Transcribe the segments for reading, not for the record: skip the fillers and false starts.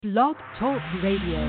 Blog Talk Radio.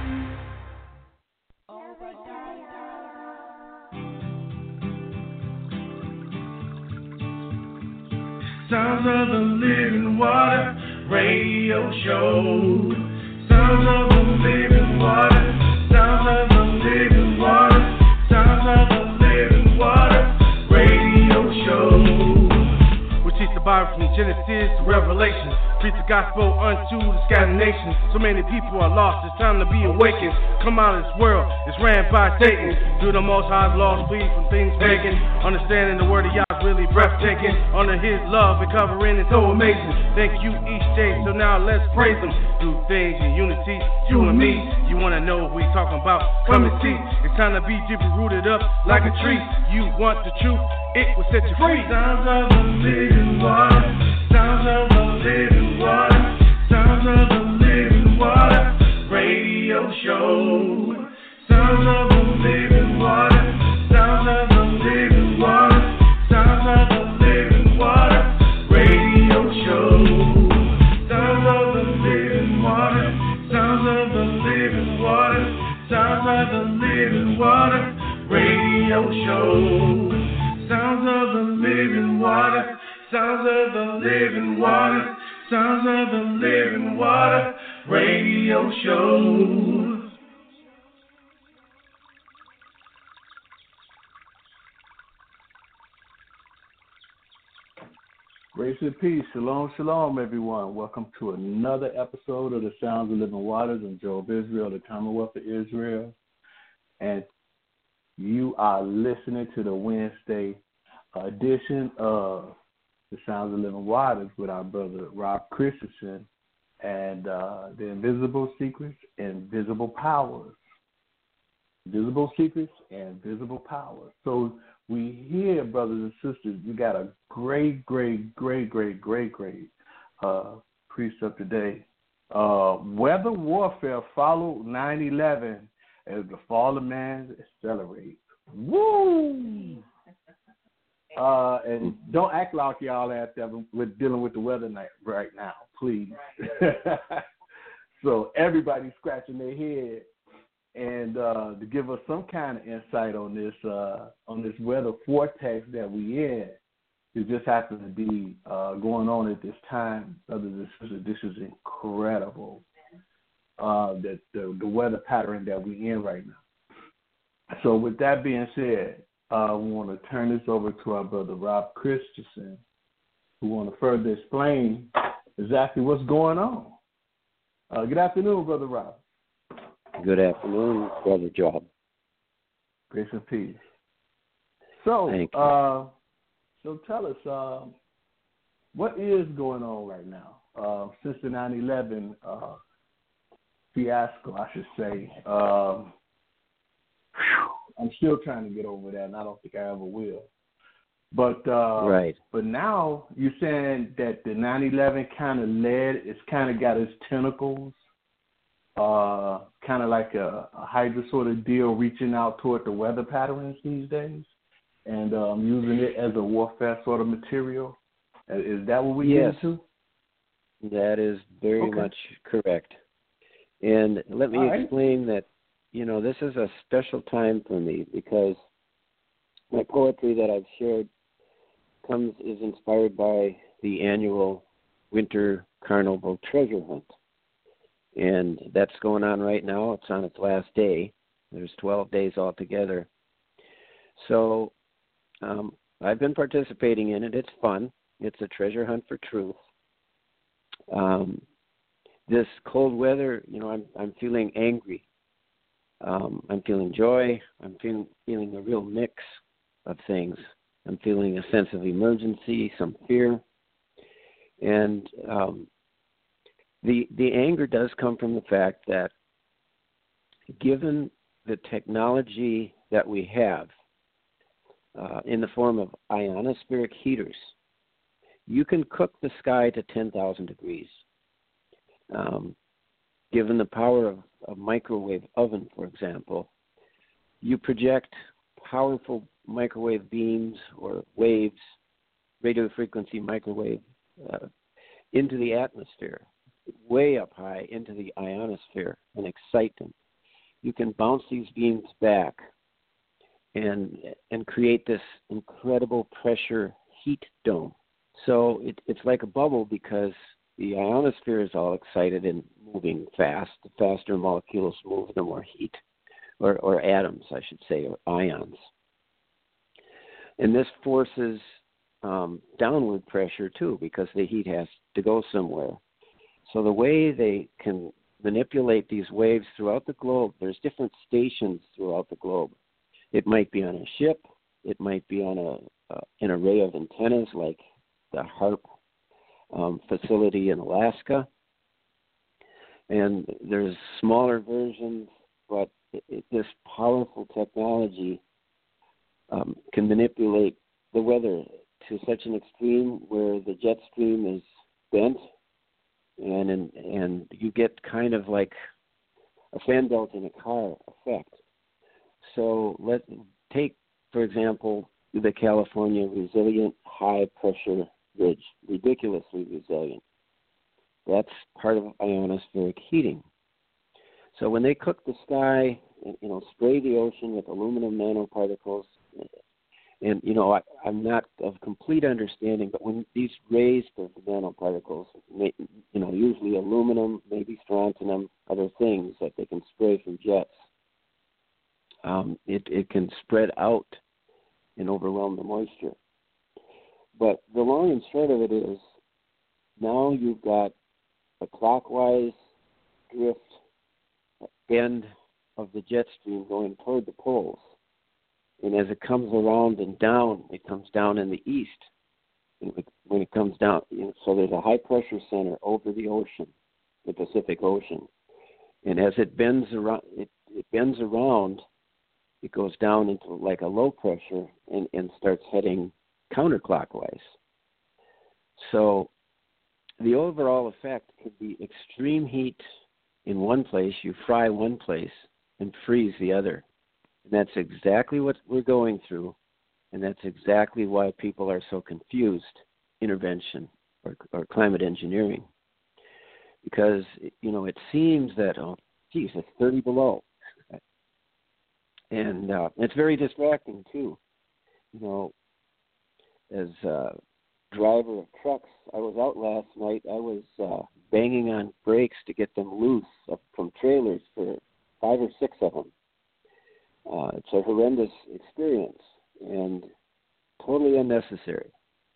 Sounds of the Living Water Radio Show. Sounds of the Living Water. Sounds of the Living Water. Sounds of the Living Water Radio Show. We teach the Bible from Genesis to Revelation. Preach the gospel unto the scattered nations. So many people are lost, it's time to be awakened. Come out of this world, it's ran by Satan. Do the most high's laws, flee from things pagan. Understanding the word of Yah really breathtaking. Under his love and covering is so amazing. Thank you each day, so now let's praise him. Do things in unity, you and me. You wanna know what we talking about? Come and see. It's time to be deeply rooted up like a tree. You want the truth, it will set you free. Sounds of the living water. Sounds of the living water. Sounds of the living water radio show. Sounds of the living water. Sounds of the living water. Sounds of the living water radio show. Sounds of the living water. Sounds of the living water. Sounds of the living water radio show. Sounds of the living water. Sounds of the living water. Sounds of the living water radio show. Grace and peace. Shalom, shalom, everyone. Welcome to another episode of the Sounds of Living Waters. I'm Job Israel, the Commonwealth of Israel. And you are listening to the Wednesday edition of the Sounds of Living Waters with our brother Rob Christensen and the Invisible Secrets and Visible Powers. Visible Secrets and Visible Powers. So we hear, brothers and sisters, we got a great precept today. Weather warfare followed 9/11 as the fall of man accelerates. Woo! And don't act like y'all we're dealing with the weather right now, please. So everybody's scratching their head, and to give us some kind of insight on this weather vortex that we in, it just happens to be going on at this time. This is incredible. That the weather pattern that we in right now. So with that being said, we want to turn this over to our brother Rob Christensen, who want to further explain exactly what's going on. Good afternoon, brother Rob. Good afternoon, brother Job. Grace and peace. So, thank you. So tell us, what is going on right now since the 9/11 fiasco, I should say. I'm still trying to get over that, and I don't think I ever will. But right. But now you're saying that the 9/11 kind of it's kind of got its tentacles, kind of like a Hydra sort of deal, reaching out toward the weather patterns these days, and using it as a warfare sort of material. Is that what we get into? That is very much correct. And let me explain that. This is a special time for me because my poetry that I've shared is inspired by the annual Winter Carnival Treasure Hunt. And that's going on right now. It's on its last day. There's 12 days altogether. So I've been participating in it. It's fun. It's a treasure hunt for truth. This cold weather, I'm feeling angry. I'm feeling joy. I'm feeling a real mix of things. I'm feeling a sense of emergency, some fear. And the anger does come from the fact that given the technology that we have in the form of ionospheric heaters, you can cook the sky to 10,000 degrees. Given the power of a microwave oven, for example, you project powerful microwave beams or waves, radio frequency microwave, into the atmosphere. way up high into the ionosphere and excite them. You can bounce these beams back and create this incredible pressure heat dome. So it's like a bubble because the ionosphere is all excited and moving fast. The faster molecules move, the more heat, or atoms, I should say, or ions. And this forces downward pressure, too, because the heat has to go somewhere. So the way they can manipulate these waves throughout the globe, there's different stations throughout the globe. It might be on a ship. It might be on an array of antennas like the HAARP facility in Alaska. And there's smaller versions, but this powerful technology can manipulate the weather to such an extreme where the jet stream is bent, and you get kind of like a fan belt in a car effect. So let's take, for example, the California Resilient High Pressure Ridge, ridiculously resilient. That's part of ionospheric heating. So when they cook the sky, spray the ocean with aluminum nanoparticles, and, I'm not of complete understanding, but when these rays of the nanoparticles, usually aluminum, maybe strontium, other things that they can spray from jets, it can spread out and overwhelm the moisture. But the long and short of it is, now you've got a clockwise drift bend of the jet stream going toward the poles. And as it comes around and down, it comes down in the east. And when it comes down, so there's a high pressure center over the ocean, the Pacific Ocean. And as it bends around, it goes down into like a low pressure and starts heading counterclockwise. So the overall effect could be extreme heat in one place, you fry one place and freeze the other. And that's exactly what we're going through, and that's exactly why people are so confused, intervention or climate engineering. Because, it seems that, it's 30 below. And it's very distracting, too. As a driver of trucks, I was out last night. I was banging on brakes to get them loose from trailers for 5 or 6 of them. It's a horrendous experience and totally unnecessary.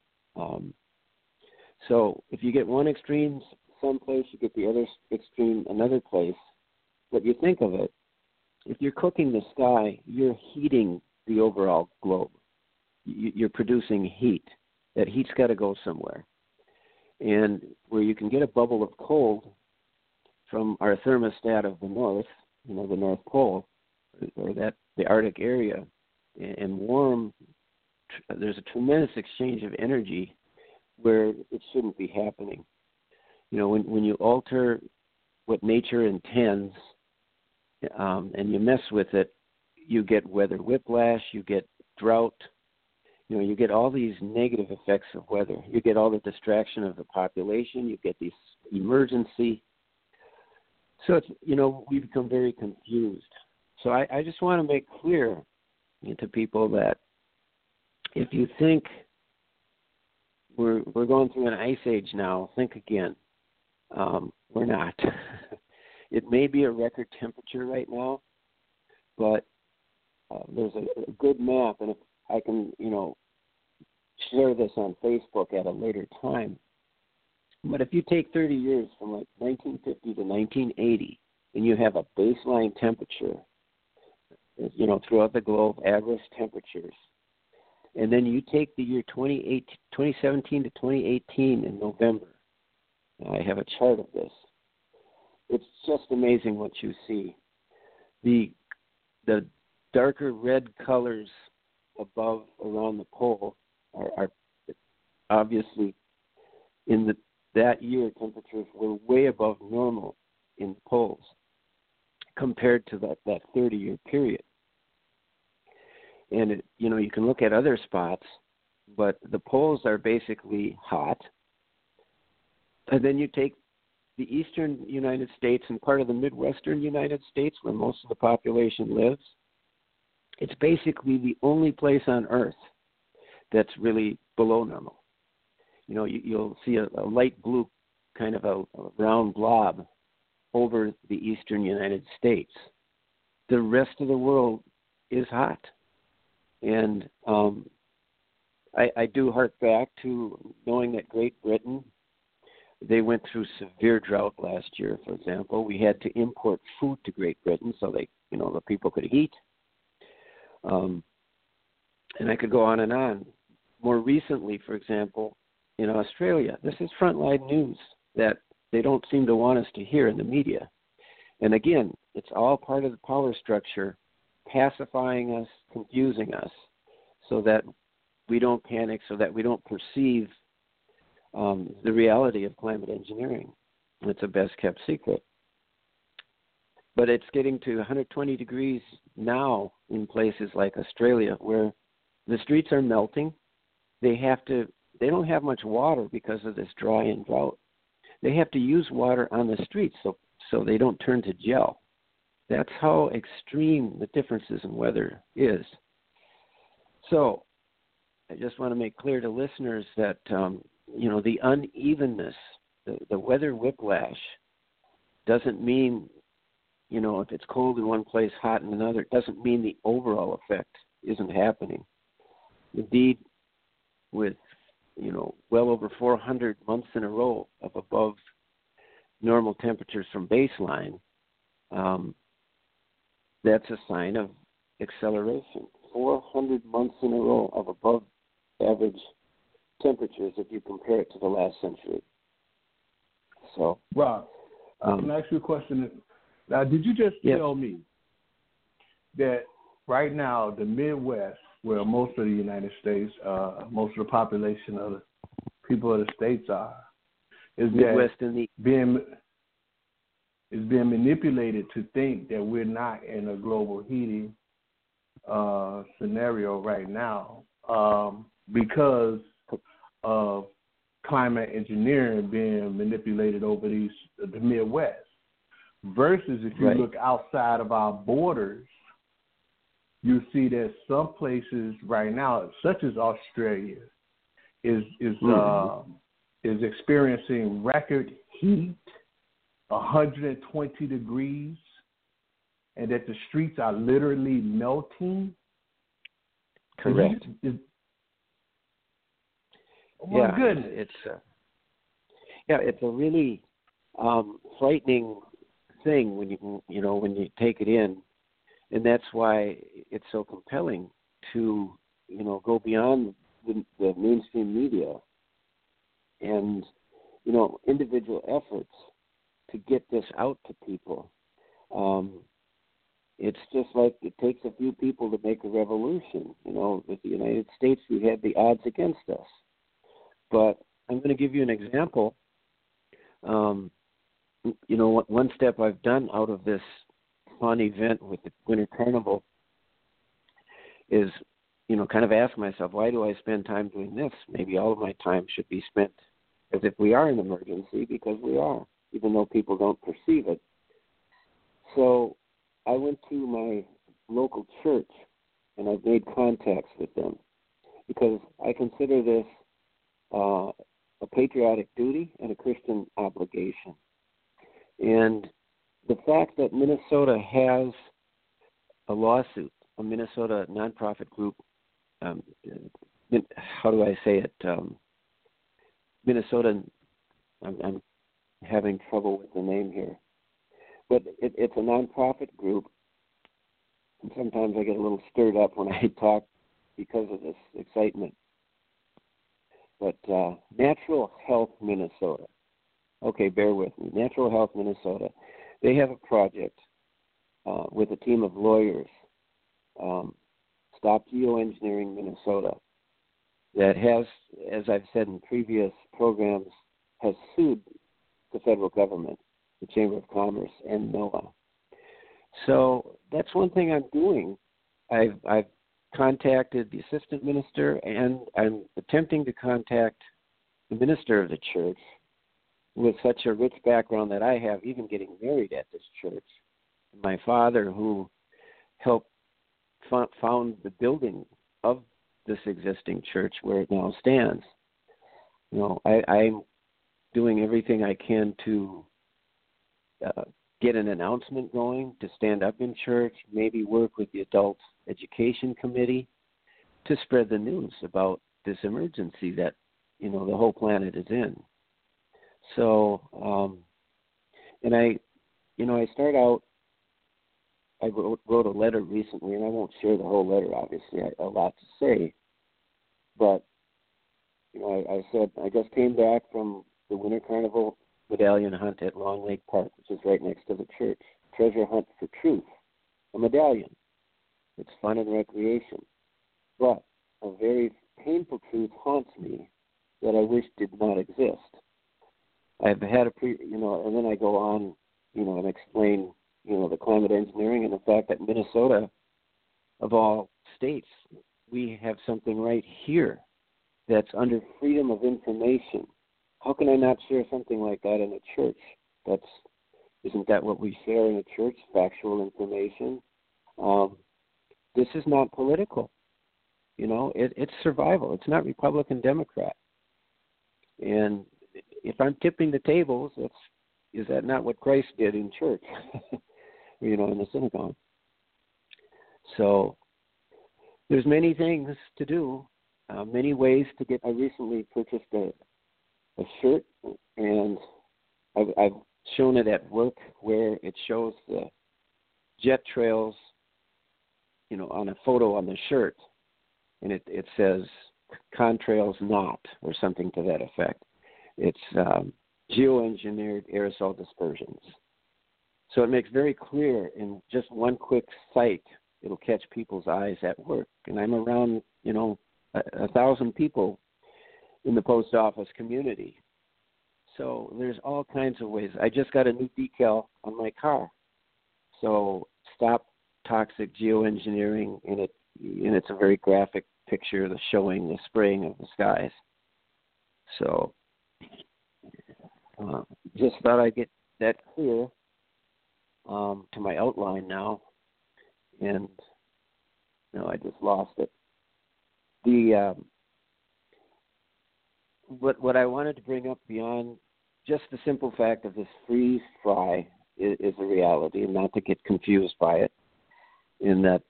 So if you get one extreme someplace, you get the other extreme another place. But you think of it, if you're cooking the sky, you're heating the overall globe. You're producing heat. That heat's got to go somewhere. And where you can get a bubble of cold from our thermostat of the north, the North Pole, or the Arctic area, and warm, there's a tremendous exchange of energy where it shouldn't be happening. When you alter what nature intends and you mess with it, you get weather whiplash, you get drought, you get all these negative effects of weather. You get all the distraction of the population, you get this emergency. So it's, we become very confused. So I just want to make clear to people that if you think we're going through an ice age now, think again. We're not. It may be a record temperature right now, but there's a good map, and if I can, share this on Facebook at a later time. But if you take 30 years from like 1950 to 1980, and you have a baseline temperature, throughout the globe, average temperatures. And then you take the year 2017 to 2018 in November. I have a chart of this. It's just amazing what you see. The darker red colors above around the pole are obviously in that year temperatures were way above normal in the poles compared to that 30-year period. And, you can look at other spots, but the poles are basically hot. And then you take the eastern United States and part of the Midwestern United States where most of the population lives, it's basically the only place on Earth that's really below normal. You know, you'll see a light blue kind of a round blob over the eastern United States. The rest of the world is hot. And I do hark back to knowing that Great Britain, they went through severe drought last year, for example. We had to import food to Great Britain so the people could eat. And I could go on and on. More recently, for example, in Australia, this is frontline news that they don't seem to want us to hear in the media. And again, it's all part of the power structure pacifying us, confusing us, so that we don't panic, so that we don't perceive the reality of climate engineering. It's a best-kept secret. But it's getting to 120 degrees now in places like Australia where the streets are melting. They don't have much water because of this dry and drought. They have to use water on the streets so they don't turn to gel. That's how extreme the differences in weather is. So I just want to make clear to listeners that, the unevenness, the weather whiplash doesn't mean, if it's cold in one place, hot in another, it doesn't mean the overall effect isn't happening. Indeed, with, well over 400 months in a row of above normal temperatures from baseline, that's a sign of acceleration. 400 months in a row of above average temperatures if you compare it to the last century. So, Rob, can I ask you a question? Now, did you just tell me that right now the Midwest, where most of the United States, most of the population of the people of the states are, is Midwest is being manipulated to think that we're not in a global heating scenario right now because of climate engineering being manipulated over the Midwest. Versus if you look outside of our borders, you see that some places right now, such as Australia, is experiencing record heat, 120 degrees, and that the streets are literally melting. Correct. My goodness. It's a really frightening thing when you take it in, and that's why it's so compelling to go beyond the mainstream media and individual efforts to get this out to people. It's just like it takes a few people to make a revolution. With the United States, we had the odds against us. But I'm going to give you an example. One step I've done out of this fun event with the Winter Carnival is, kind of ask myself, why do I spend time doing this? Maybe all of my time should be spent as if we are in an emergency, because we are, even though people don't perceive it. So I went to my local church and I've made contacts with them because I consider this a patriotic duty and a Christian obligation. And the fact that Minnesota has a lawsuit, a Minnesota nonprofit group, how do I say it? Minnesota, I'm having trouble with the name here. But it's a nonprofit group, and sometimes I get a little stirred up when I talk because of this excitement. But Natural Health Minnesota. Okay, bear with me. Natural Health Minnesota. They have a project with a team of lawyers, Stop Geoengineering Minnesota, that has, as I've said in previous programs, has sued the federal government, the Chamber of Commerce, and NOAA. So that's one thing I'm doing. I've contacted the assistant minister, and I'm attempting to contact the minister of the church with such a rich background that I have, even getting married at this church. My father, who helped found the building of this existing church where it now stands. I'm doing everything I can to get an announcement going, to stand up in church, maybe work with the adult education committee to spread the news about this emergency that, the whole planet is in. So, and I start out, I wrote a letter recently, and I won't share the whole letter, obviously, a lot to say, but, I said, I just came back from the Winter Carnival medallion hunt at Long Lake Park, which is right next to the church. Treasure hunt for truth, a medallion. It's fun and recreation. But a very painful truth haunts me that I wish did not exist. I've had and then I go on, and explain, the climate engineering and the fact that Minnesota, of all states, we have something right here that's under freedom of information. How can I not share something like that in a church? Isn't that what we share in a church? Factual information. This is not political. It's survival. It's not Republican, Democrat. And if I'm tipping the tables, is that not what Christ did in church? In the synagogue. So there's many things to do, many ways to get. I recently purchased a shirt, and I've shown it at work where it shows the jet trails, on a photo on the shirt, and it says contrails not, or something to that effect. It's geoengineered aerosol dispersions. So it makes very clear in just one quick sight, it'll catch people's eyes at work. And I'm around, 1,000 people in the post office community. So there's all kinds of ways. I just got a new decal on my car. So stop toxic geoengineering, and it's a very graphic picture showing the spraying of the skies. So just thought I'd get that clear to my outline now, and I just lost it. What I wanted to bring up beyond just the simple fact of this freeze fry is a reality, and not to get confused by it, in that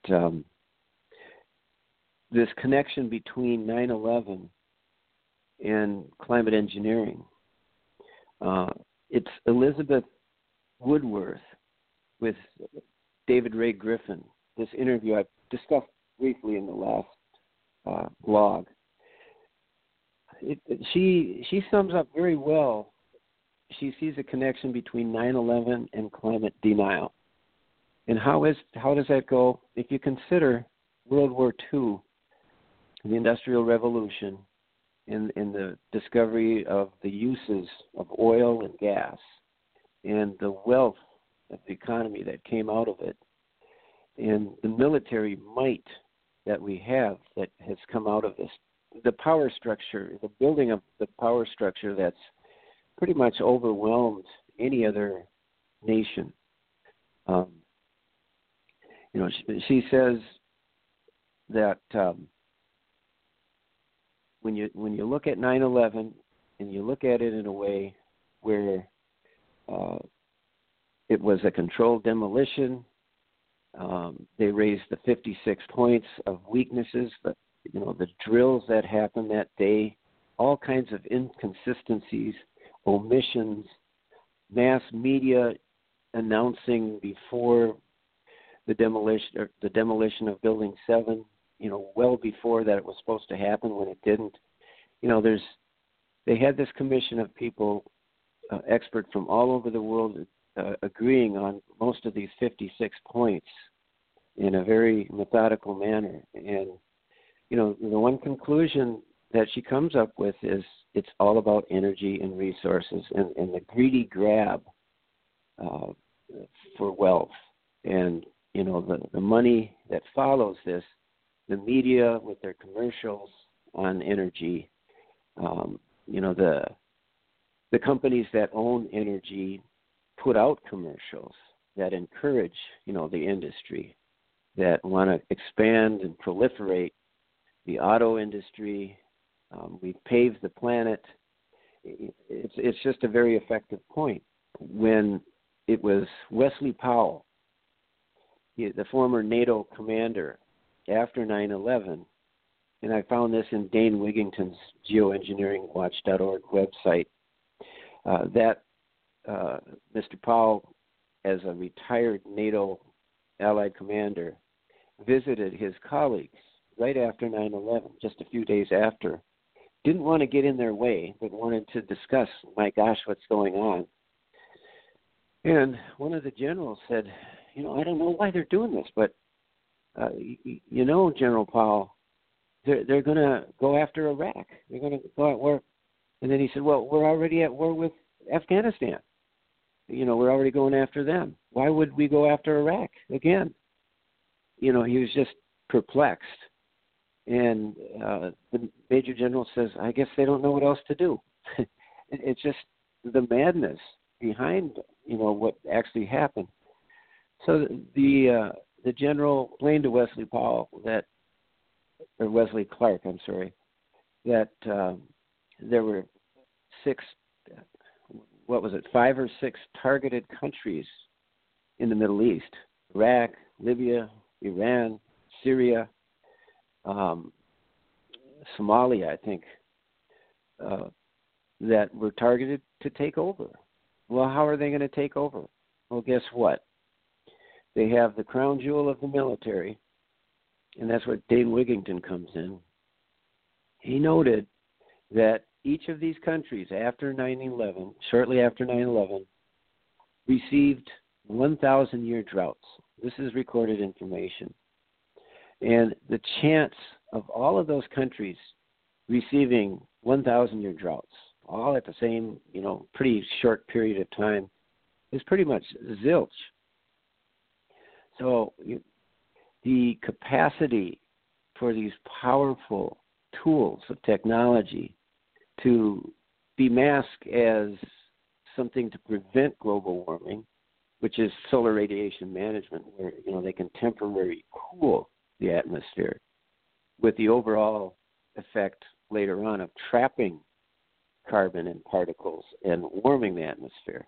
this connection between 9/11 and climate engineering. It's Elizabeth Woodworth with David Ray Griffin. This interview I discussed briefly in the last blog. She sums up very well. She sees a connection between 9/11 and climate denial. And how does that go? If you consider World War II, the Industrial Revolution, and the discovery of the uses of oil and gas, and the wealth of the economy that came out of it, and the military might that we have that has come out of this, the power structure, the building of the power structure that's pretty much overwhelmed any other nation. She says that when you look at 9/11 and you look at it in a way where it was a controlled demolition, they raised the 56 points of weaknesses, the drills that happened that day, all kinds of inconsistencies, omissions, mass media announcing before the demolition of Building 7, well before that it was supposed to happen when it didn't. They had this commission of people, experts from all over the world, agreeing on most of these 56 points in a very methodical manner. And, the one conclusion that she comes up with is it's all about energy and resources and the greedy grab for wealth. And, the money that follows this, the media with their commercials on energy, the companies that own energy put out commercials that encourage, the industry, that want to expand and proliferate the auto industry. We've paved the planet. It's just a very effective point. When it was Wesley Powell, the former NATO commander, after 9/11, and I found this in Dane Wigington's geoengineeringwatch.org website, that Mr. Powell, as a retired NATO Allied commander, visited his colleagues right after 9/11, just a few days after. Didn't want to get in their way, but wanted to discuss, my gosh, what's going on. And one of the generals said, I don't know why they're doing this, but, General Powell, they're going to go after Iraq. They're going to go at war. And then he said, well, we're already at war with Afghanistan. We're already going after them. Why would we go after Iraq again? He was just perplexed. And the Major General says, I guess they don't know what else to do. It's just the madness behind, what actually happened. So the general explained to Wesley Clark, that there were 5 or 6 targeted countries in the Middle East: Iraq, Libya, Iran, Syria, Somalia, I think, that were targeted to take over. Well, how are they going to take over? Well, guess what? They have the crown jewel of the military, and that's where Dane Wigington comes in. He noted that each of these countries, shortly after 9/11, received 1,000-year droughts. This is recorded information. And the chance of all of those countries receiving 1,000-year droughts, all at the same, pretty short period of time, is pretty much zilch. So the capacity for these powerful tools of technology to be masked as something to prevent global warming, which is solar radiation management, where they can temporarily cool the atmosphere, with the overall effect later on of trapping carbon and particles and warming the atmosphere.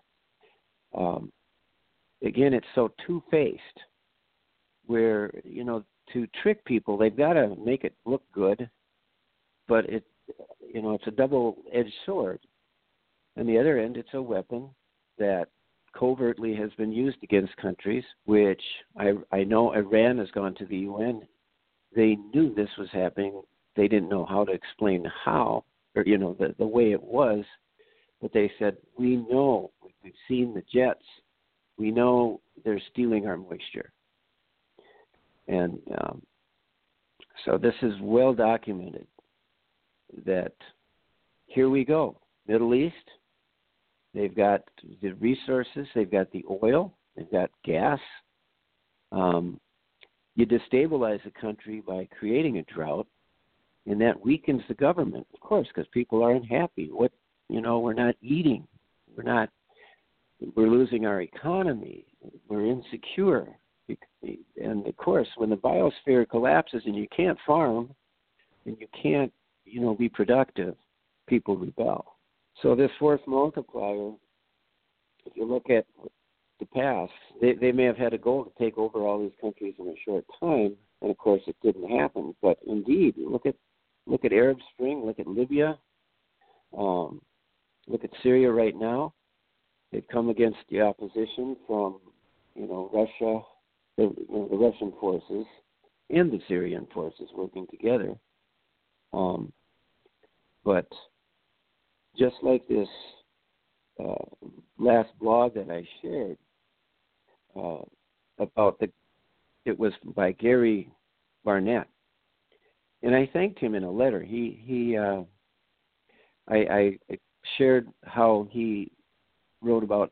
Again, it's so two-faced, where to trick people, they've got to make it look good, but it's a double-edged sword. On the other end, it's a weapon that covertly has been used against countries, which I know Iran has gone to the UN. They knew this was happening. They didn't know how to explain how, or, the way it was, but they said, we know, we've seen the jets, we know they're stealing our moisture. And so this is well documented, that here we go. Middle East, they've got the resources, they've got the oil, they've got gas. You destabilize a country by creating a drought, and that weakens the government, of course, because people are unhappy. We're not eating. We're losing our economy. We're insecure. And, of course, when the biosphere collapses and you can't farm and you can't, be productive, people rebel. So this force multiplier, if you look at the past, they may have had a goal to take over all these countries in a short time, and, of course, it didn't happen. But, indeed, look at Arab Spring, look at Libya, look at Syria right now. They've come against the opposition from, Russia, the Russian forces and the Syrian forces working together. But just like this last blog that I shared about it was by Gary Barnett, and I thanked him in a letter. I shared how he wrote about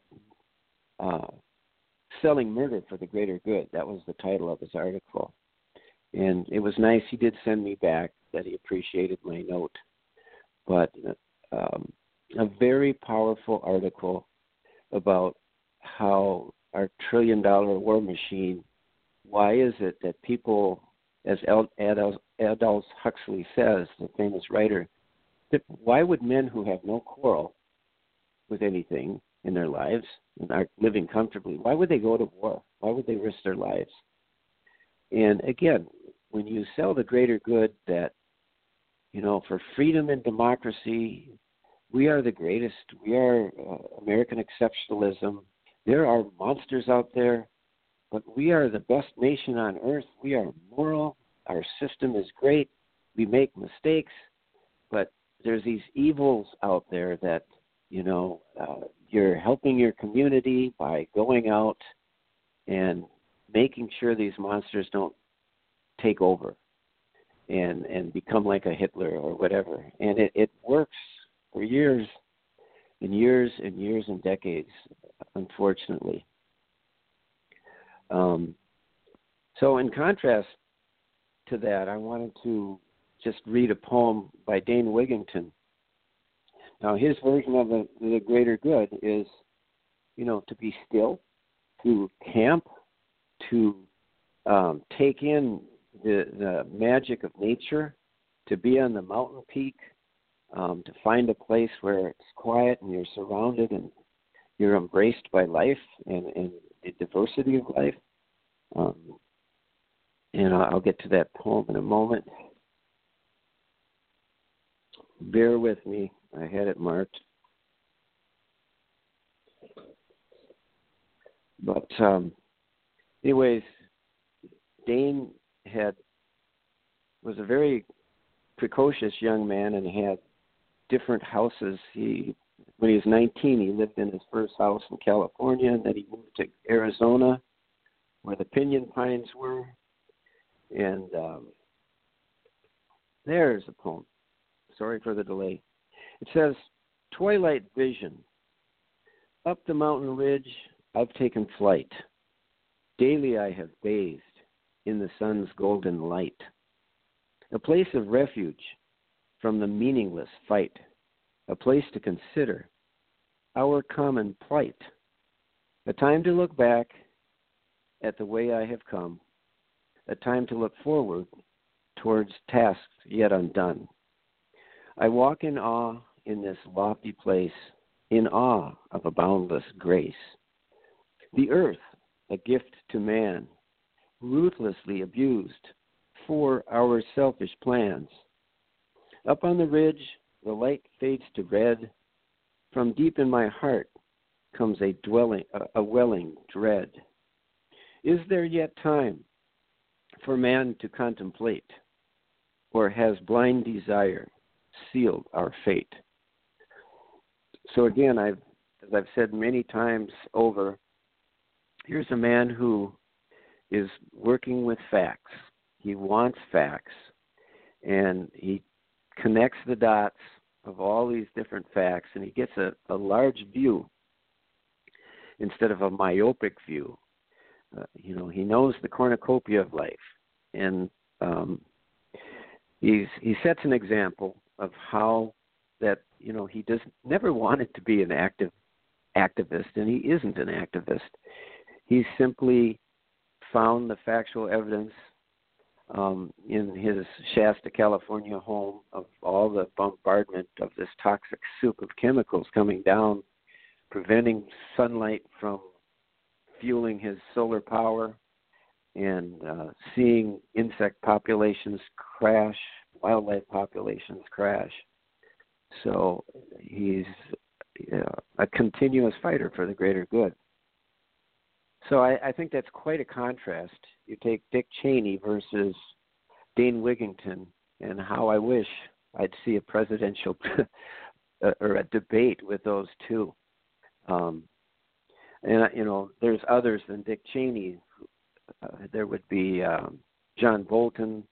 selling murder for the greater good. That was the title of his article. And it was nice. He did send me back that he appreciated my note. But a very powerful article about how our $1 trillion war machine, why is it that people, as Aldous Huxley says, the famous writer, that why would men who have no quarrel with anything in their lives and are living comfortably, why would they go to war? Why would they risk their lives? And again, when you sell the greater good that, for freedom and democracy, we are the greatest. We are American exceptionalism. There are monsters out there, but we are the best nation on earth. We are moral. Our system is great. We make mistakes, but there's these evils out there that, you're helping your community by going out and making sure these monsters don't take over and become like a Hitler or whatever. And it works for years and years and years and decades, unfortunately. So in contrast to that, I wanted to just read a poem by Dane Wigington. Now, his version of the greater good is, to be still, to camp, to take in the magic of nature, to be on the mountain peak, to find a place where it's quiet and you're surrounded and you're embraced by life and the diversity of life. And I'll get to that poem in a moment. Bear with me. I had it marked. But anyways, Dane was a very precocious young man and had different houses. When he was 19, he lived in his first house in California, and then he moved to Arizona, where the pinyon pines were. And there's a poem. Sorry for the delay. It says, Twilight vision. Up the mountain ridge, I've taken flight. Daily I have bathed in the sun's golden light. A place of refuge from the meaningless fight. A place to consider our common plight. A time to look back at the way I have come. A time to look forward towards tasks yet undone. I walk in awe in this lofty place, in awe of a boundless grace. The earth, a gift to man, ruthlessly abused for our selfish plans. Up on the ridge, the light fades to red. From deep in my heart comes a welling dread. Is there yet time for man to contemplate, or has blind desire sealed our fate? So again, as I've said many times over, here's a man who is working with facts. He wants facts, and he connects the dots of all these different facts, and he gets a large view instead of a myopic view. He knows the cornucopia of life, and he sets an example of how that he never wanted to be an activist, and he isn't an activist. He simply found the factual evidence in his Shasta, California home of all the bombardment of this toxic soup of chemicals coming down, preventing sunlight from fueling his solar power, and seeing insect populations crash, wildlife populations crash. So he's a continuous fighter for the greater good. So I think that's quite a contrast. You take Dick Cheney versus Dane Wigington, and how I wish I'd see a presidential or a debate with those two. And there's others than Dick Cheney. There would be John Bolton,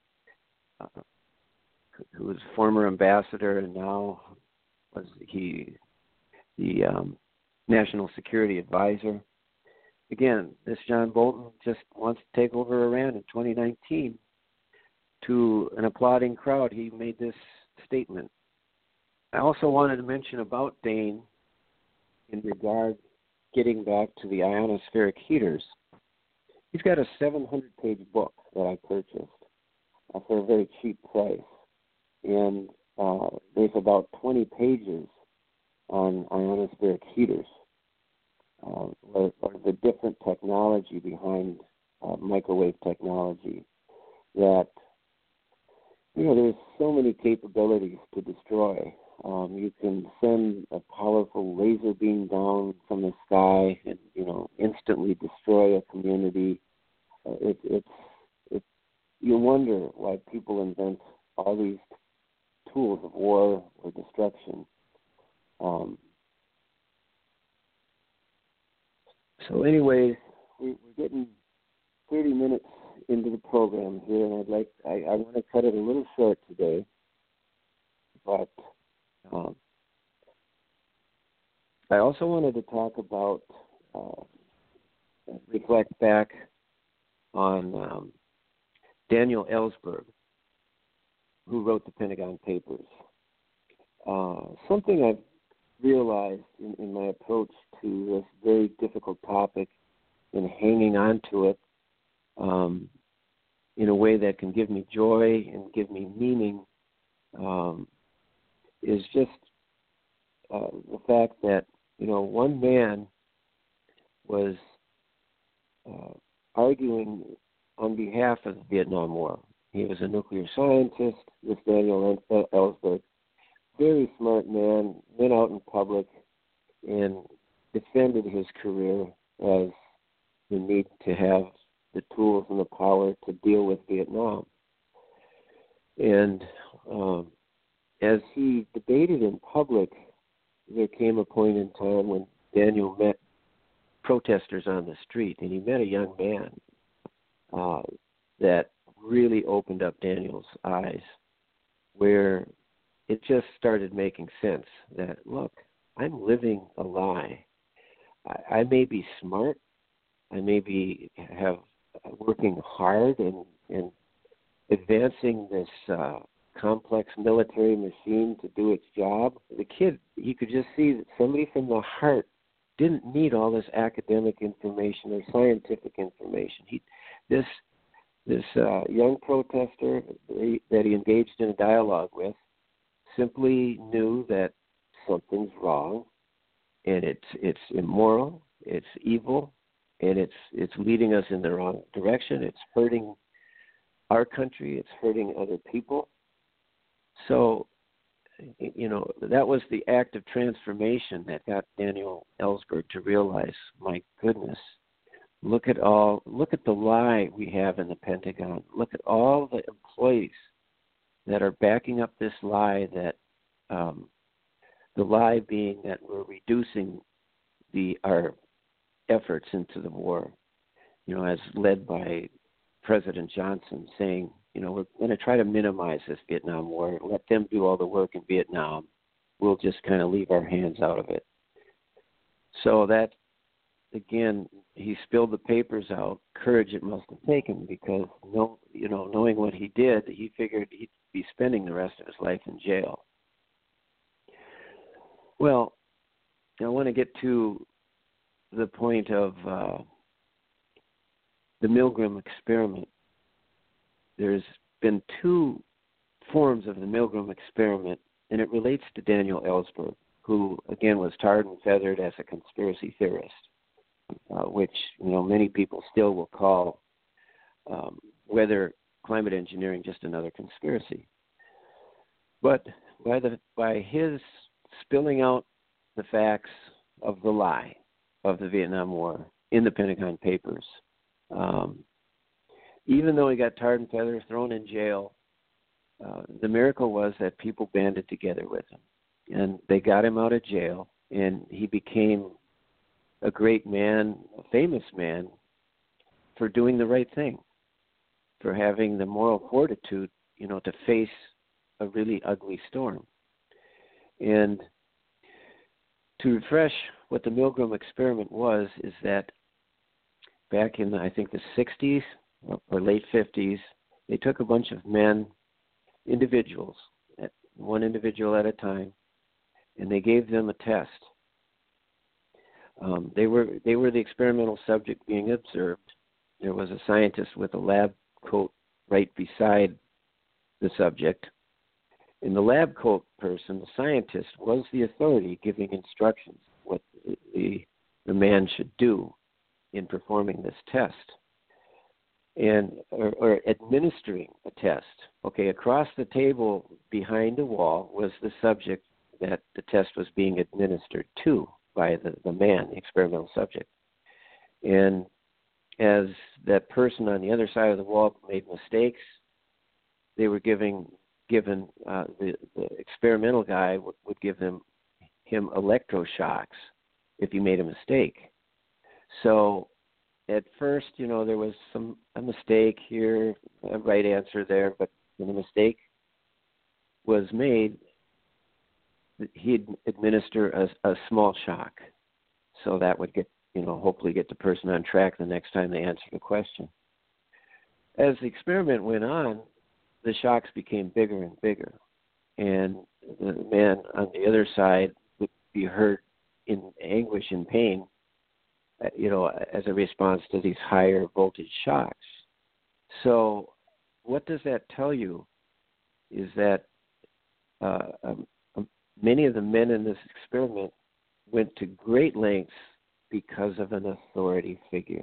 who was former ambassador and now was the national security advisor. Again, this John Bolton just wants to take over Iran in 2019. To an applauding crowd, he made this statement. I also wanted to mention about Dane in regard getting back to the ionospheric heaters. He's got a 700-page book that I purchased for a very cheap price. And there's about 20 pages on ionospheric heaters, or the different technology behind microwave technology that, there's so many capabilities to destroy. You can send a powerful laser beam down from the sky and, instantly destroy a community. You wonder why people invent all these tools of war or destruction. So anyways, we're getting 30 minutes into the program here, and I want to cut it a little short today, but I also wanted to talk about, reflect back on Daniel Ellsberg, who wrote the Pentagon Papers. Something I've realized in my approach to this very difficult topic and hanging on to it in a way that can give me joy and give me meaning is just the fact that, one man was arguing on behalf of the Vietnam War. He was a nuclear scientist, this Daniel Ellsberg, very smart man, went out in public and defended his career as the need to have the tools and the power to deal with Vietnam. And as he debated in public, there came a point in time when Daniel met protesters on the street, and he met a young man that really opened up Daniel's eyes, where it just started making sense that, look, I'm living a lie. I may be smart, I may be working hard and advancing this complex military machine to do its job. The kid, you could just see that somebody from the heart didn't need all this academic information or scientific information. This young protester that he engaged in a dialogue with simply knew that something's wrong, and it's immoral, it's evil, and it's leading us in the wrong direction. It's hurting our country. It's hurting other people. So, that was the act of transformation that got Daniel Ellsberg to realize, my goodness, look at the lie we have in the Pentagon. Look at all the employees that are backing up this lie, that the lie being that we're reducing our efforts into the war, as led by President Johnson, saying, we're going to try to minimize this Vietnam War, let them do all the work in Vietnam. We'll just kind of leave our hands out of it. So that, again, he spilled the papers out. Courage it must have taken, because knowing what he did, he figured he'd be spending the rest of his life in jail. Well, I want to get to the point of the Milgram experiment. There's been two forms of the Milgram experiment, and it relates to Daniel Ellsberg, who, again, was tarred and feathered as a conspiracy theorist, which, many people still will call weather climate engineering just another conspiracy. But by his spilling out the facts of the lie of the Vietnam War in the Pentagon Papers, even though he got tarred and feathered, thrown in jail, the miracle was that people banded together with him. And they got him out of jail, and he became a great man, a famous man, for doing the right thing, for having the moral fortitude, to face a really ugly storm. And to refresh what the Milgram experiment was, is that back in, I think, the 60s or late 50s, they took a bunch of men, individuals, one individual at a time, and they gave them a test. They were the experimental subject being observed. There was a scientist with a lab coat right beside the subject. And the lab coat person, the scientist, was the authority giving instructions what the man should do in performing this test, and or administering a test. Okay, across the table behind the wall was the subject that the test was being administered to by the man, the experimental subject. And as that person on the other side of the wall made mistakes, they were given the experimental guy would give him electroshocks if he made a mistake. So at first, there was a mistake here, a right answer there, but when a mistake was made, he'd administer a small shock. So that would hopefully get the person on track the next time they answered a question. As the experiment went on, the shocks became bigger and bigger, and the man on the other side would be hurt in anguish and pain, as a response to these higher voltage shocks. So what does that tell you is that many of the men in this experiment went to great lengths because of an authority figure.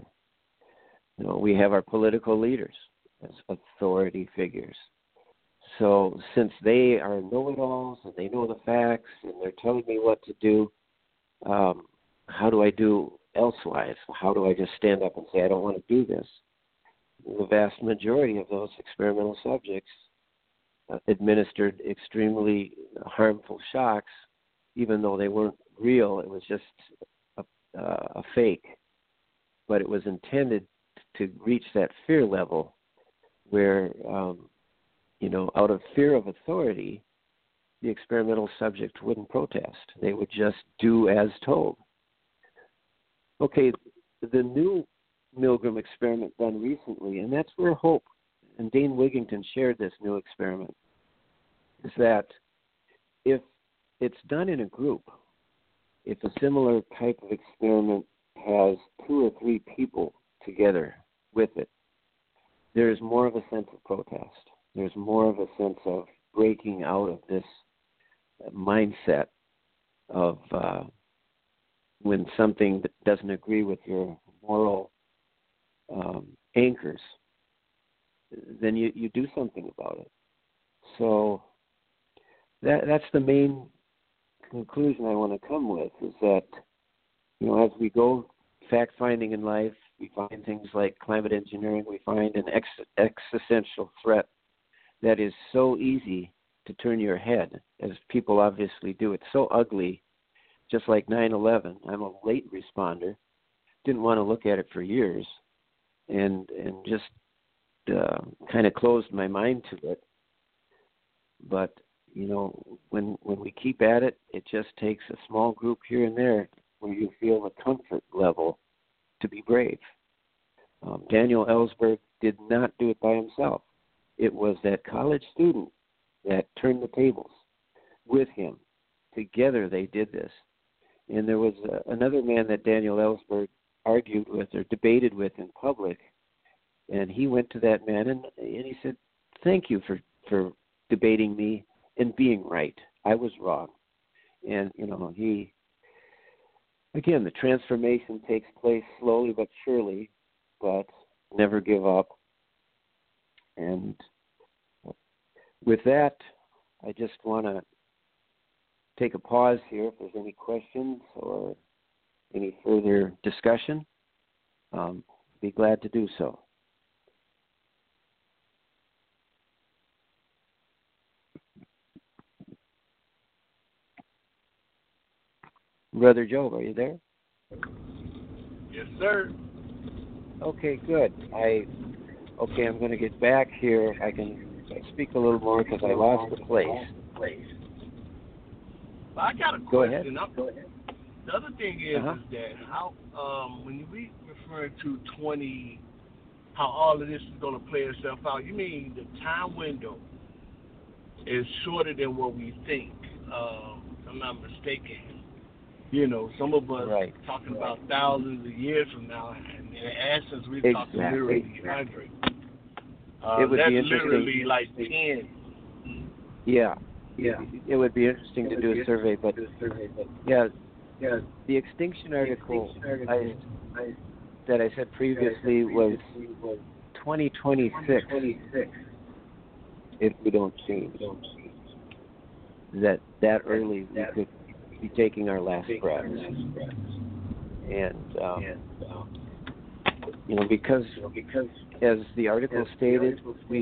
We have our political leaders as authority figures. So since they are know-it-alls and they know the facts and they're telling me what to do, how do I do elsewise? How do I just stand up and say, I don't want to do this? The vast majority of those experimental subjects administered extremely harmful shocks, even though they weren't real. It was just a fake. But it was intended to reach that fear level where, out of fear of authority, the experimental subject wouldn't protest. They would just do as told. Okay, the new Milgram experiment done recently, and that's where Hope and Dane Wigington shared this new experiment, is that if it's done in a group, if a similar type of experiment has 2 or 3 people together with it, there's more of a sense of protest. There's more of a sense of breaking out of this mindset of when something that doesn't agree with your moral anchors, then you do something about it. So that's the main conclusion I want to come with, is that, as we go fact-finding in life, we find things like climate engineering, we find an existential threat that is so easy to turn your head, as people obviously do. It's so ugly, just like 9/11. I'm a late responder, didn't want to look at it for years, and just kind of closed my mind to it. But, when we keep at it, it just takes a small group here and there where you feel the comfort level to be brave. Daniel Ellsberg did not do it by himself. It was that college student that turned the tables with him. Together they did this. And there was another man that Daniel Ellsberg argued with or debated with in public, and he went to that man and he said, thank you for debating me and being right. I was wrong. And, again, the transformation takes place slowly but surely, but never give up. And with that, I just want to take a pause here. If there's any questions or any further discussion, be glad to do so. Brother Joe, are you there? Yes, sir. Okay, good. I'm going to get back here. I can speak a little more because I lost the place. I got a question. Go ahead. The other thing is that how when we refer to 20, how all of this is going to play itself out, you mean the time window is shorter than what we think. I'm not mistaken. You know, some of us talking about thousands of years from now, and in essence, we're talking literally hundreds. It would that's be interesting. Literally like 10. Yeah. It would be interesting to do a survey, but the extinction article that I said previously was 2026. If we don't change, that early, we could be taking our last breath. And because as the article stated,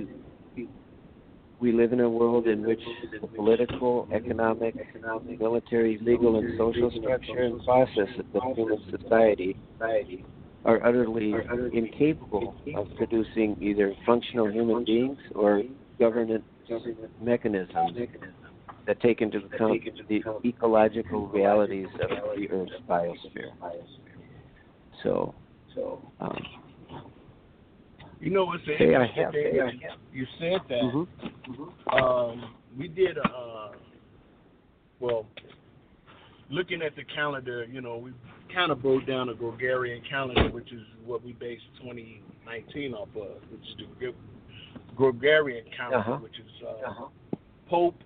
we live in a world in which the political, economic, military, legal, and social structure and process of human society are utterly incapable of producing either functional human beings or governance mechanisms that take into account the ecological realities of the Earth's biosphere. So, you know what's you said that. We did looking at the calendar, you know, we kind of broke down the Gregorian calendar, which is what we based 2019 off of, which is the Gregorian calendar, which is Pope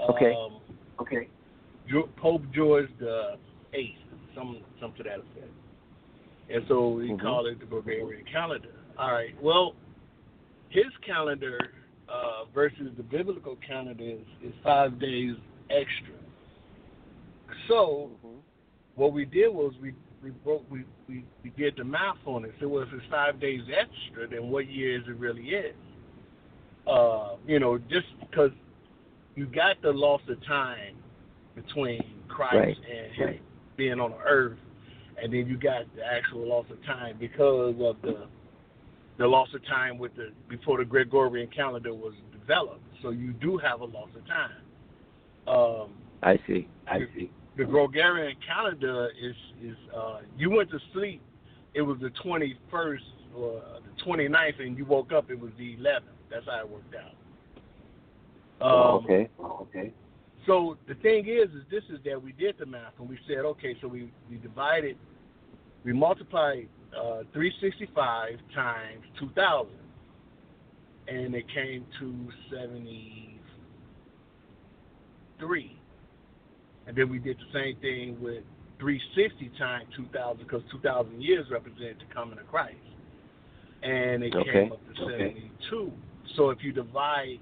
Pope George the VIII, some to that effect. And so we call it the Gregorian calendar. All right. Well, his calendar versus the biblical calendar is 5 days extra. So what we did was we did the math on it. So if it's 5 days extra, then what year is it really is? You know, just because you got the loss of time between Christ and being on the earth, and then you got the actual loss of time because of the loss of time before the Gregorian calendar was developed. So you do have a loss of time. I see. The Gregorian calendar is you went to sleep, it was the 21st or the 29th, and you woke up, it was the 11th. That's how it worked out. Okay. So the thing is that we did the math, and we said, okay, so we multiplied 365 times 2,000, and it came to 73. And then we did the same thing with 360 times 2,000, because 2,000 years represented the coming of Christ. And it came up to 72. So if you divide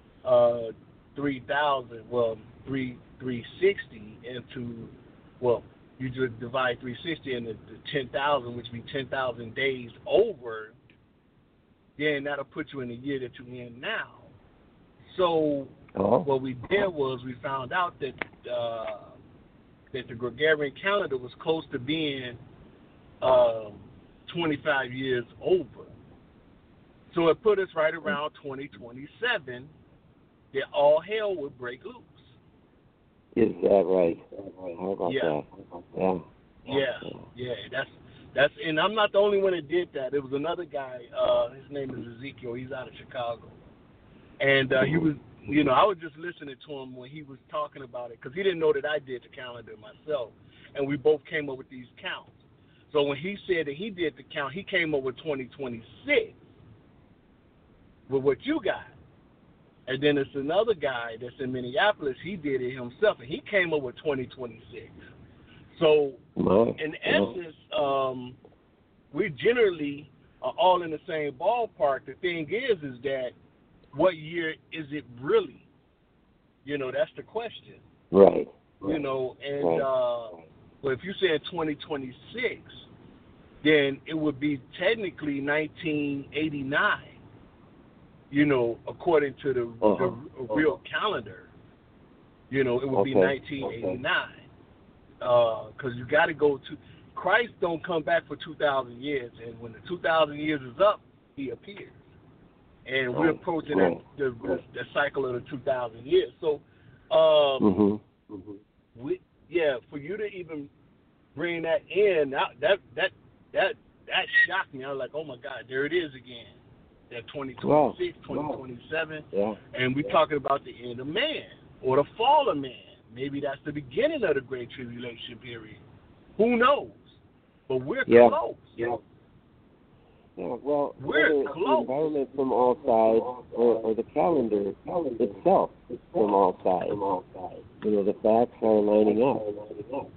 360 into, you just divide 360 into 10,000, which would be 10,000 days over, then that'll put you in the year that you're in now. So what we did was we found out that the Gregorian calendar was close to being 25 years over. So it put us right around 2027 that all hell would break loose. Is that right? How about that? Yeah. That's and I'm not the only one that did that. There was another guy. His name is Ezekiel. He's out of Chicago, and he was. You know, I was just listening to him when he was talking about it, because he didn't know that I did the calendar myself, and we both came up with these counts. So when he said that he did the count, he came up with 2026 with what you got. And then there's another guy that's in Minneapolis, he did it himself, and he came up with 2026. So in essence, we generally are all in the same ballpark. The thing is that what year is it really? You know, that's the question. Right. You know, and well, if you say 2026, then it would be technically 1989. You know, according to the real calendar, you know, it would be 1989. Because you got to go to Christ. Don't come back for 2,000 years, and when the 2,000 years is up, he appears. And we're approaching the cycle of the 2,000 years. So, for you to even bring that in, that shocked me. I was like, oh my God, there it is again. That 2026, 2027, and we're talking about the end of man or the fall of man. Maybe that's the beginning of the Great Tribulation period. Who knows? But we're close. Yeah. Yeah, well, we're whether close. The environment from all sides or the calendar itself from all sides. You know, the facts are lining up.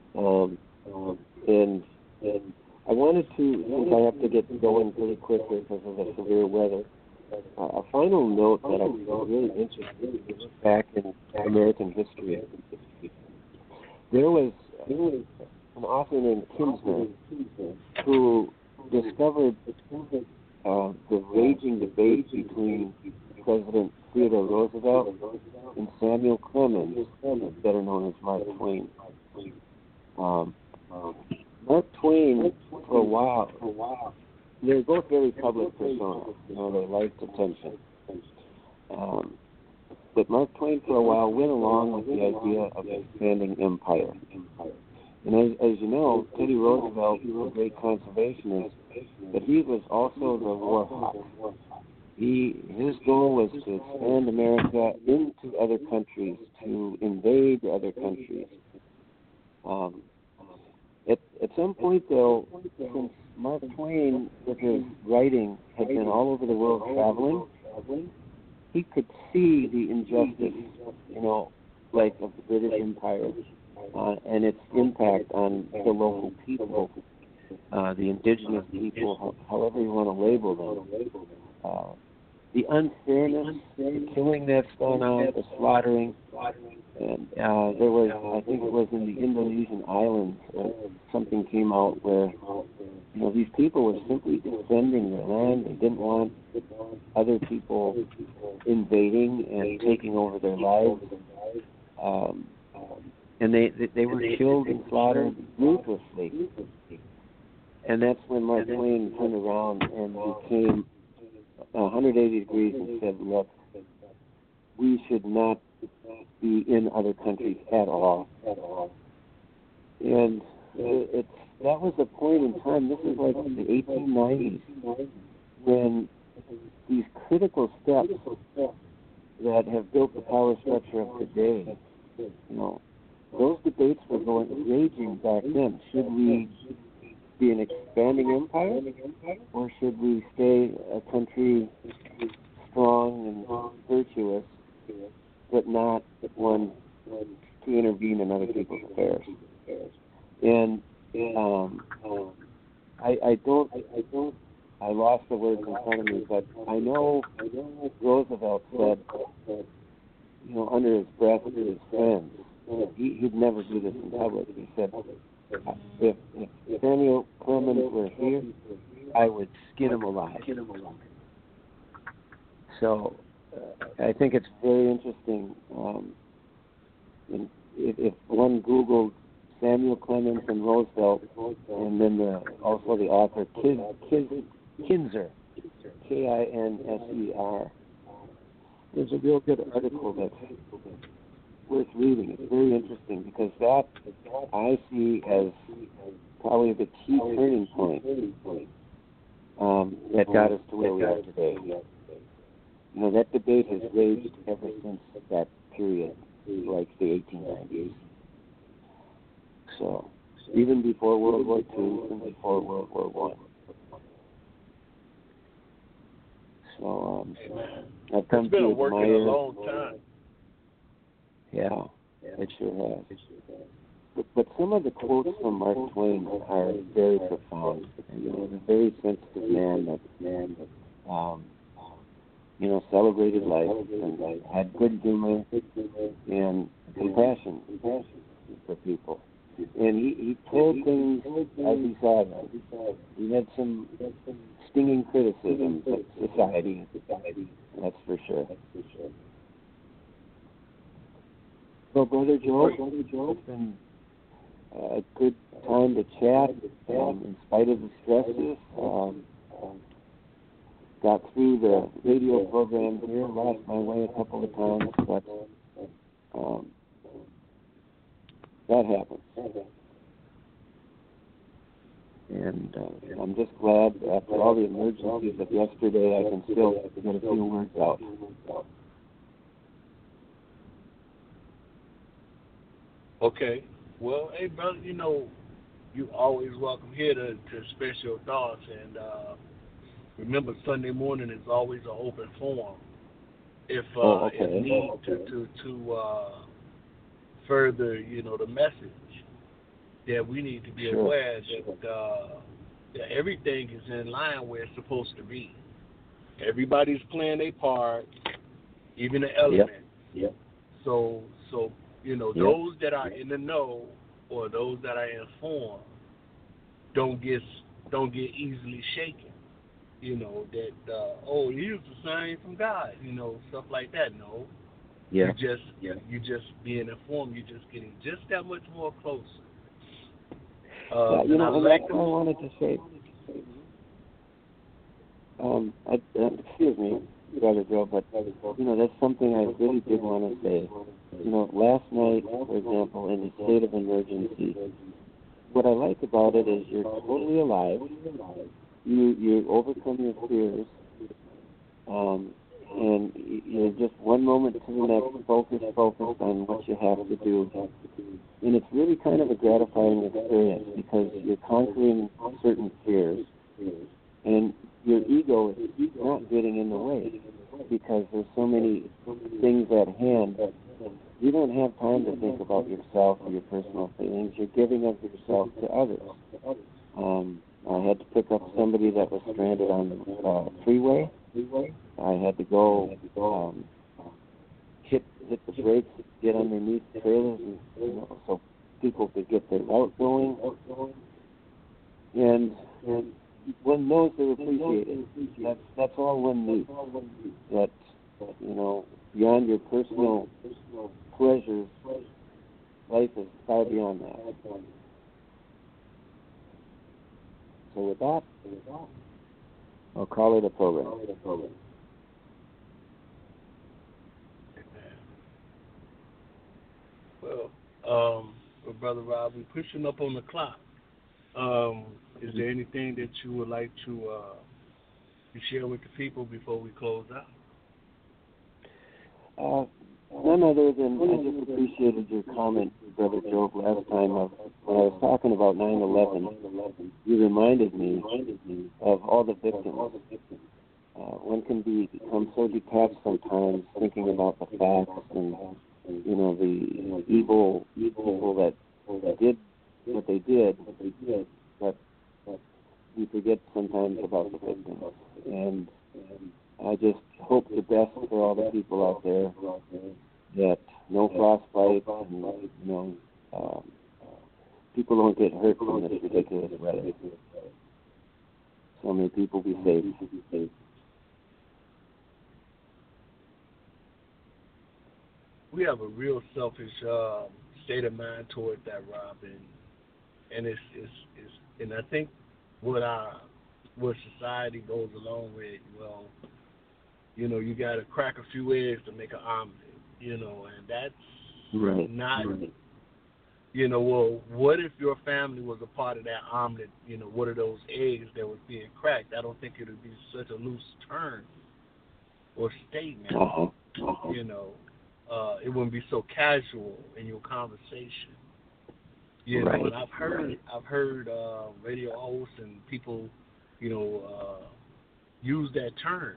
And I wanted to, since I have to get going pretty quickly because of the severe weather, a final note that I was really interested in back in American history. There was an author named Kinzer who discovered the raging debate between President Theodore Roosevelt and Samuel Clemens, better known as Mark Twain. Mark Twain, for a while, they were both very public personas. You know, they liked attention. But Mark Twain, for a while, went along with the idea of expanding empire. And as you know, Teddy Roosevelt was a great conservationist, but he was also the war hawk. His goal was to expand America into other countries, to invade other countries. At some point, though, since Mark Twain, with his writing, had been all over the world traveling, he could see the injustice, you know, like of the British Empire and its impact on the local people, the indigenous people, however you want to label them. The unfairness, the killing that's gone on, the slaughtering. And there was, I think it was in the Indonesian islands, something came out where, you know, these people were simply defending their land. They didn't want other people invading and taking over their lives. And they were killed and slaughtered ruthlessly. And that's when Mark Twain turned around and became 180 degrees and said, look, we should not be in other countries at all. And that was a point in time, this is like the 1890s, when these critical steps that have built the power structure of today, you know, those debates were raging back then. Should we be an expanding empire, or should we stay a country strong and virtuous, but not one to intervene in other people's affairs? And I lost the words in front of me, but I know Roosevelt said, you know, under his breath to his friends, he'd never do this in public. He said, if Samuel Clemens were here, I would skin him alive. So I think it's very interesting. If one Googled Samuel Clemens and Roosevelt, and then also the author Kinzer, Kinser, there's a real good article that's worth reading. It's very interesting because that I see as probably the key turning point that got us to where we are today. You know, that debate has raged ever since that period, like the 1890s. So, even before World War II and before World War I. So, I've come it's been to a work in a long time. Yeah, it sure has. But some of the quotes from Mark Twain are very profound. And, you know, he's a very sensitive man that you know, celebrated life and had good humor and compassion for people. And he told things as he saw them. He had some stinging criticisms of society, that's for sure. So, Brother Joe, it's been a good time to chat, in spite of the stresses. Got through the radio program here, lost my way a couple of times, but that happens. And I'm just glad after all the emergencies of yesterday, I can still get a few words out. Okay. Well, hey, brother, you always welcome here to express your thoughts. And remember, Sunday morning is always an open forum. If need to further, the message that we need to be aware that everything is in line where it's supposed to be. Everybody's playing their part, even the element. Yep. So those that are in the know or those that are informed don't get easily shaken. That he's the sign from God. Stuff like that. No. Yeah. You just being informed. You're just getting just that much more closer. I wanted to say. Excuse me, Brother Joe, but that's something I really did want to say. Last night, for example, in the state of emergency, what I like about it is you're totally alive. You overcome your fears, and you're just one moment to the next, focused on what you have to do. And it's really kind of a gratifying experience because you're conquering certain fears, and your ego is not getting in the way because there's so many things at hand. You don't have time to think about yourself or your personal feelings. You're giving of yourself to others. I had to pick up somebody that was stranded on the freeway. I had to go hit the brakes, get underneath trailers, and, so people could get their route going. And one knows they're appreciated. That's all one needs. That, beyond your personal pleasures, life is far beyond that. So with that, I'll call it a program. Well, Brother Rob, we're pushing up on the clock. Is there anything that you would like to share with the people before we close out? None other than I just appreciated your comment, Brother Job, last time when I was talking about 9/11. You reminded me of all the victims. One can become so detached sometimes, thinking about the facts and the evil people that did what they did, but we forget sometimes about the victims. And I just hope the best for all the people out there, that no frostbite and people don't get hurt from this ridiculous weather. So may people be safe. We have a real selfish state of mind toward that, Rob, and it's and I think what society goes along with, you got to crack a few eggs to make an omelet, and that's not, well, what if your family was a part of that omelet? What are those eggs that was being cracked? I don't think it would be such a loose term or statement, it wouldn't be so casual in your conversation. And I've heard radio hosts and people, use that term,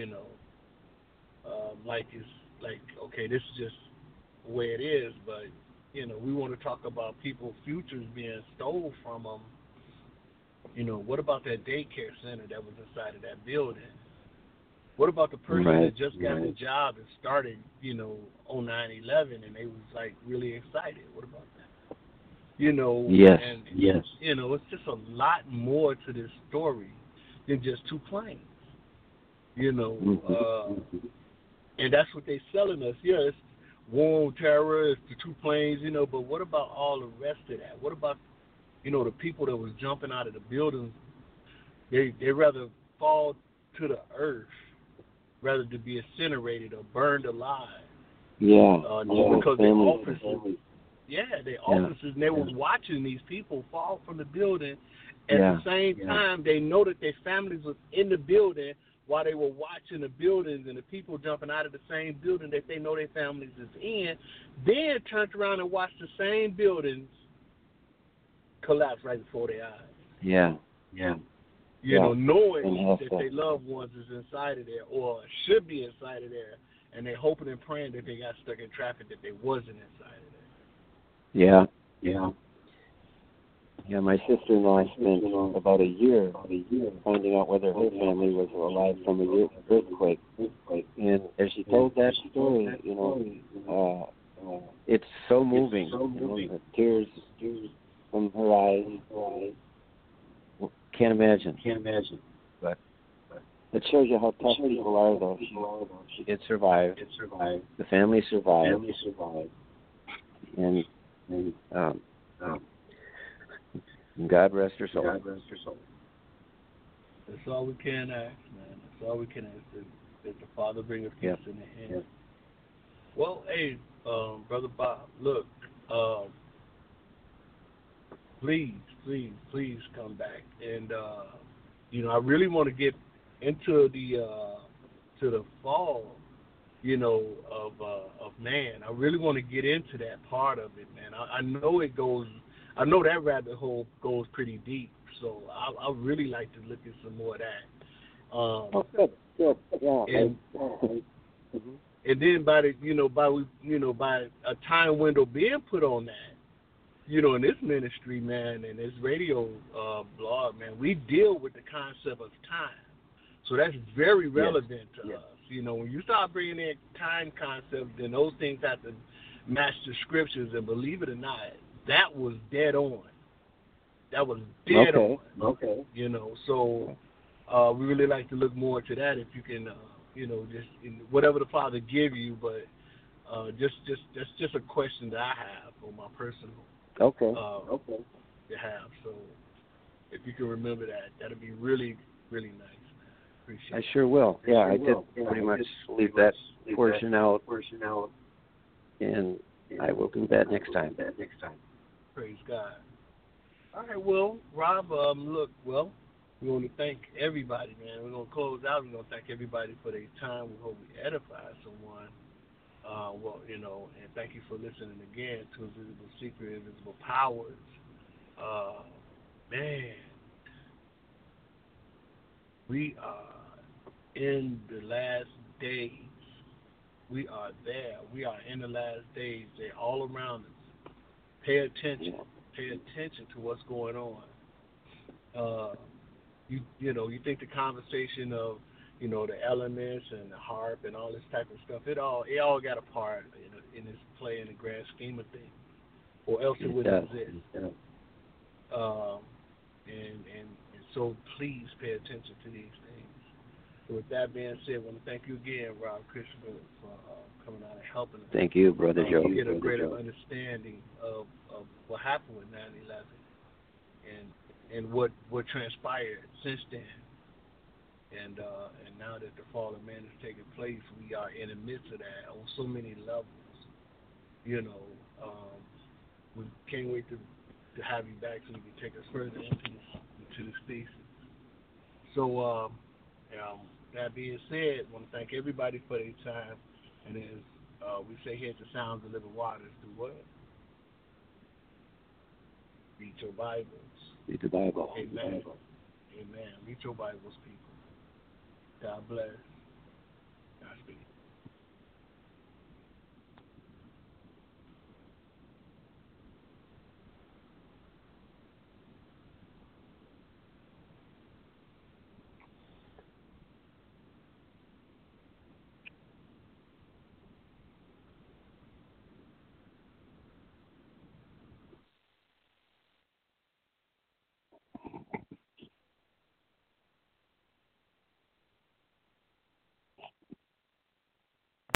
okay, this is just the way it is, but we want to talk about people's futures being stolen from them. What about that daycare center that was inside of that building? What about the person that just got the job and started, on 9/11 and they was really excited? What about that? Yes. It's just a lot more to this story than just two planes. And that's what they're selling us. Yeah, it's war on terror, it's the two planes, but what about all the rest of that? What about, the people that was jumping out of the buildings? They rather fall to the earth rather to be incinerated or burned alive. Yeah. Because their officers, and they were watching these people fall from the building. At the same time, they know that their families was in the building while they were watching the buildings and the people jumping out of the same building that they know their families is in, then turned around and watched the same buildings collapse right before their eyes. Yeah. You know, knowing that their loved ones is inside of there or should be inside of there, and they're hoping and praying that they got stuck in traffic that they wasn't inside of there. Yeah, my sister-in-law spent about a year finding out whether her family was alive from a earthquake. And as she told that story, it's so moving. The tears from her eyes. Can't imagine. But it shows you how tough people are, though. She did survive. The family survived. And God rest her soul. That's all we can ask, man. That's all we can ask. That the Father bring a peace in the hand. Well, hey, Brother Bob, look, please come back. And, I really want to get into the fall, of man. I really want to get into that part of it, man. I know that rabbit hole goes pretty deep, so I really like to look at some more of that. Good. Yeah. And then by a time window being put on that, in this ministry, man, and this radio blog, man, we deal with the concept of time. So that's very relevant to us. When you start bringing in time concepts, then those things have to match the scriptures, and believe it or not, that was dead on. That was dead on. Okay. So we really like to look more to that if you can, just whatever the Father give you, but just a question that I have on my personal to have. So if you can remember that, that'd be really, really nice. Appreciate I sure will. Yeah, I did pretty much leave that portion out, and I will do that next time. Praise God. All right, well, Rob, look, we want to thank everybody, man. We're going to close out. We're going to thank everybody for their time. We hope we edify someone. And thank you for listening again to Invisible Secret, Invisible Powers. Man, we are in the last days. We are there. We are in the last days. They're all around us. Pay attention. Pay attention to what's going on. You think the conversation of, the elements and the harp and all this type of stuff, it all got a part in its play in the grand scheme of things, or else it wouldn't exist. And so please pay attention to these things. So with that being said, I want to thank you again, Rob Christopher, for coming out and helping us. Thank you, Brother Joe. Get a greater understanding of what happened with 9/11 and what transpired since then. And now that the fall of man has taken place, we are in the midst of that on so many levels. We can't wait to have you back so you can take us further into the spaces. So, that being said, I want to thank everybody for their time. And as we say here at the Sounds of Living Waters, do what? Read your Bibles. Read the Bible. Amen. Amen. Read your Bibles, people. God bless. Godspeed.